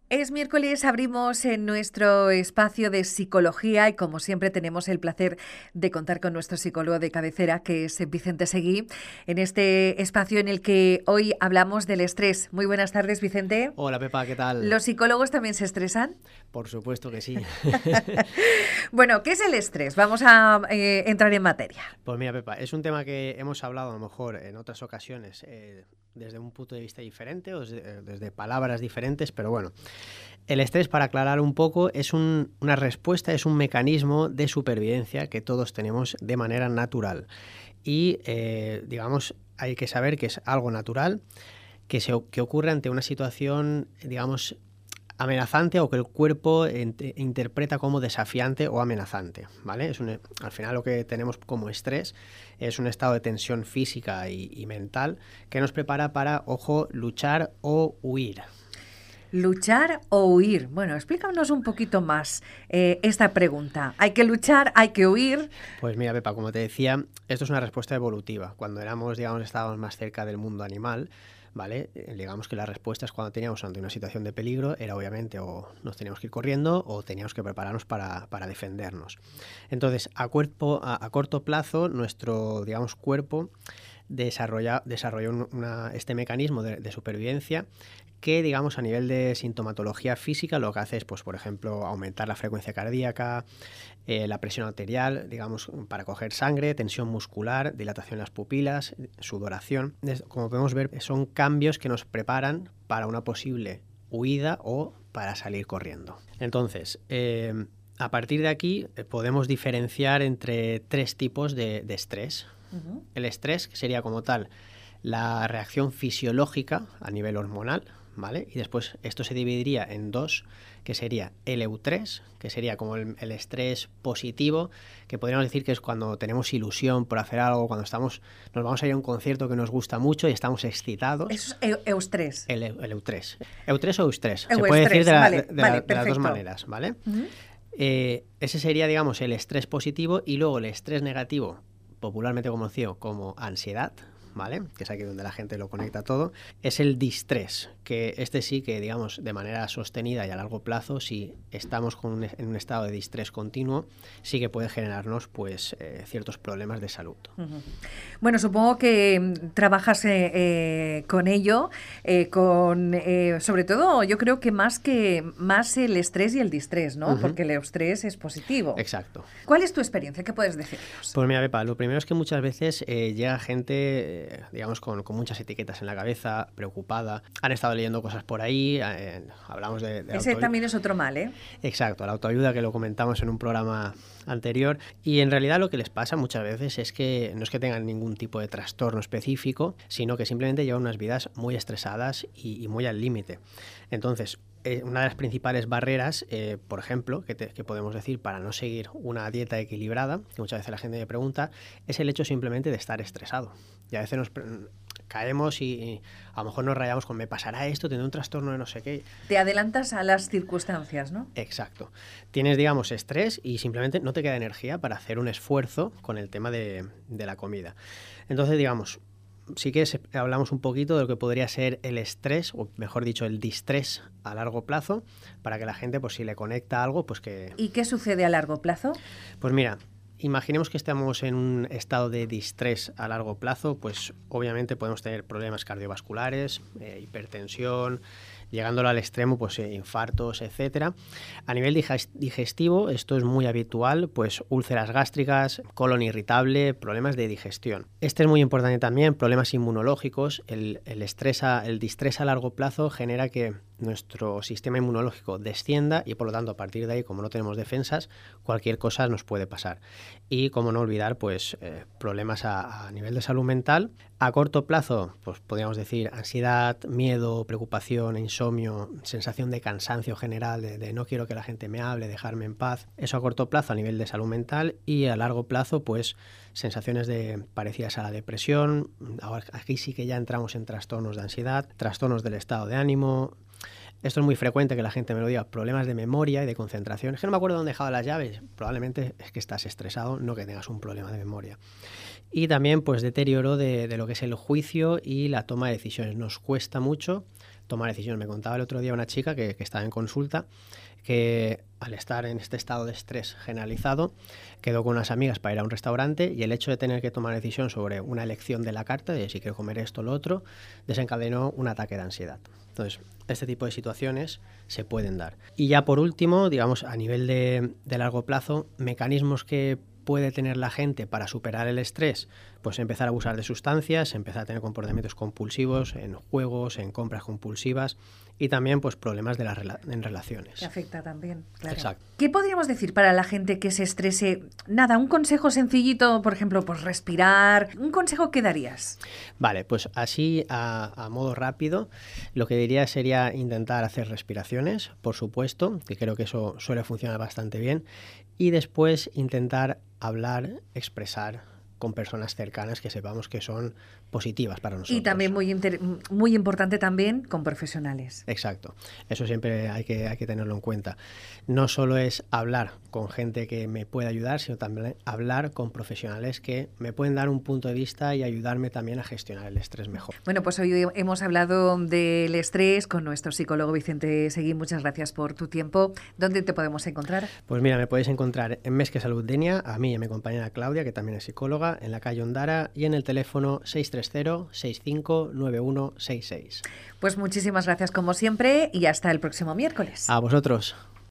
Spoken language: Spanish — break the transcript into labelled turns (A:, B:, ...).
A: Es miércoles, abrimos en nuestro espacio de psicología y como siempre tenemos el placer de contar con nuestro psicólogo de cabecera, que es Vicente Seguí, en este espacio en el que hoy hablamos del estrés. Muy buenas tardes, Vicente.
B: Hola Pepa, ¿qué tal?
A: ¿Los psicólogos también se estresan?
B: Por supuesto que sí.
A: Bueno, ¿qué es el estrés? Vamos a entrar en materia.
B: Pues mira Pepa, es un tema que hemos hablado a lo mejor en otras ocasiones desde un punto de vista diferente o desde palabras diferentes, pero bueno, el estrés, para aclarar un poco, es una respuesta, es un mecanismo de supervivencia que todos tenemos de manera natural y digamos hay que saber que es algo natural que ocurre ante una situación, digamos, amenazante o que el cuerpo interpreta como desafiante o amenazante, ¿vale? Al final lo que tenemos como estrés es un estado de tensión física y mental que nos prepara para, ojo, luchar o huir.
A: ¿Luchar o huir? Bueno, explícanos un poquito más esta pregunta. ¿Hay que luchar? ¿Hay que huir?
B: Pues mira, Pepa, como te decía, esto es una respuesta evolutiva. Cuando estábamos más cerca del mundo animal, ¿vale? Digamos que las respuestas cuando teníamos ante una situación de peligro era obviamente o nos teníamos que ir corriendo o teníamos que prepararnos para defendernos. Entonces, a corto plazo, nuestro, digamos, cuerpo desarrolló este mecanismo de supervivencia que, digamos, a nivel de sintomatología física lo que hace es, pues, por ejemplo, aumentar la frecuencia cardíaca, la presión arterial, digamos, para coger sangre, tensión muscular, dilatación en las pupilas, sudoración. Como podemos ver, son cambios que nos preparan para una posible huida o para salir corriendo. Entonces, a partir de aquí podemos diferenciar entre tres tipos de estrés. Uh-huh. El estrés, que sería como tal la reacción fisiológica a nivel hormonal, ¿vale? Y después esto se dividiría en dos, que sería el eustrés, que sería como el estrés positivo, que podríamos decir que es cuando tenemos ilusión por hacer algo, cuando nos vamos a ir a un concierto que nos gusta mucho y estamos excitados.
A: Eso es eustrés.
B: El eustrés. Eustrés o eustrés. Se puede
A: Eustrés,
B: decir
A: vale,
B: de las dos maneras, ¿vale?
A: Uh-huh.
B: Ese sería, digamos, el estrés positivo y luego el estrés negativo, popularmente conocido como ansiedad, ¿vale? Que es aquí donde la gente lo conecta todo, es el distrés, que este sí que, digamos, de manera sostenida y a largo plazo, si estamos en un estado de distrés continuo, sí que puede generarnos, pues, ciertos problemas de salud.
A: Uh-huh. Bueno, supongo que trabajas con ello, sobre todo, yo creo que más el estrés y el distrés, ¿no? Uh-huh. Porque el eustrés es positivo.
B: Exacto.
A: ¿Cuál es tu experiencia? ¿Qué puedes decirnos?
B: Pues mira, Pepa, lo primero es que muchas veces llega gente, digamos, con muchas etiquetas en la cabeza, preocupada. Han estado leyendo cosas por ahí, hablamos de
A: ese también es otro mal, ¿eh?
B: Exacto, la autoayuda, que lo comentamos en un programa anterior. Y en realidad lo que les pasa muchas veces es que no es que tengan ningún tipo de trastorno específico, sino que simplemente llevan unas vidas muy estresadas y muy al límite. Entonces, una de las principales barreras, por ejemplo, que podemos decir para no seguir una dieta equilibrada, que muchas veces la gente me pregunta, es el hecho simplemente de estar estresado. Y a veces nos caemos y a lo mejor nos rayamos con me pasará esto, tendré un trastorno de no sé qué.
A: Te adelantas a las circunstancias, ¿no?
B: Exacto. Tienes, digamos, estrés y simplemente no te queda energía para hacer un esfuerzo con el tema de la comida. Entonces, digamos, sí que hablamos un poquito de lo que podría ser el estrés, o mejor dicho, el distrés a largo plazo, para que la gente, pues si le conecta algo, pues que...
A: ¿Y qué sucede a largo plazo?
B: Pues mira, imaginemos que estamos en un estado de distrés a largo plazo, pues obviamente podemos tener problemas cardiovasculares, hipertensión, llegándolo al extremo, pues infartos, etcétera. A nivel digestivo, esto es muy habitual, pues úlceras gástricas, colon irritable, problemas de digestión. Este es muy importante también, problemas inmunológicos. El distrés a largo plazo genera que nuestro sistema inmunológico descienda y por lo tanto a partir de ahí, como no tenemos defensas, cualquier cosa nos puede pasar. Y como no olvidar, pues problemas a nivel de salud mental. A corto plazo, pues podríamos decir ansiedad, miedo, preocupación, insomnio, sensación de cansancio general, de no quiero que la gente me hable, dejarme en paz. Eso a corto plazo a nivel de salud mental y a largo plazo, pues sensaciones parecidas a la depresión. Ahora, aquí sí que ya entramos en trastornos de ansiedad, trastornos del estado de ánimo. Esto es muy frecuente que la gente me lo diga, problemas de memoria y de concentración. Es que no me acuerdo dónde he dejado las llaves. Probablemente es que estás estresado, no que tengas un problema de memoria. Y también pues deterioro de lo que es el juicio y la toma de decisiones. Nos cuesta mucho tomar decisiones. Me contaba el otro día una chica que estaba en consulta que al estar en este estado de estrés generalizado quedó con unas amigas para ir a un restaurante y el hecho de tener que tomar decisión sobre una elección de la carta, de si quiero comer esto o lo otro, desencadenó un ataque de ansiedad. Entonces, este tipo de situaciones se pueden dar. Y ya por último, digamos, a nivel de largo plazo, mecanismos que puede tener la gente para superar el estrés, pues empezar a abusar de sustancias, empezar a tener comportamientos compulsivos en juegos, en compras compulsivas y también pues problemas en relaciones.
A: Que afecta también, claro.
B: Exacto.
A: ¿Qué podríamos decir para la gente que se estrese? Nada, un consejo sencillito, por ejemplo, pues respirar. ¿Un consejo que darías?
B: Vale, pues así a modo rápido, lo que diría sería intentar hacer respiraciones, por supuesto, que creo que eso suele funcionar bastante bien, y después intentar hablar, expresar con personas cercanas que sepamos que son positivas para nosotros.
A: Y también muy importante también con profesionales.
B: Exacto, eso siempre hay que tenerlo en cuenta. No solo es hablar con gente que me puede ayudar, sino también hablar con profesionales que me pueden dar un punto de vista y ayudarme también a gestionar el estrés mejor.
A: Bueno, pues hoy hemos hablado del estrés con nuestro psicólogo Vicente Seguí. Muchas gracias por tu tiempo. ¿Dónde te podemos encontrar?
B: Pues mira, me podéis encontrar en Més que Salud Denia, a mí y a mi compañera Claudia, que también es psicóloga, en la calle Ondara y en el teléfono 630-659166.
A: Pues muchísimas gracias como siempre y hasta el próximo miércoles.
B: A vosotros.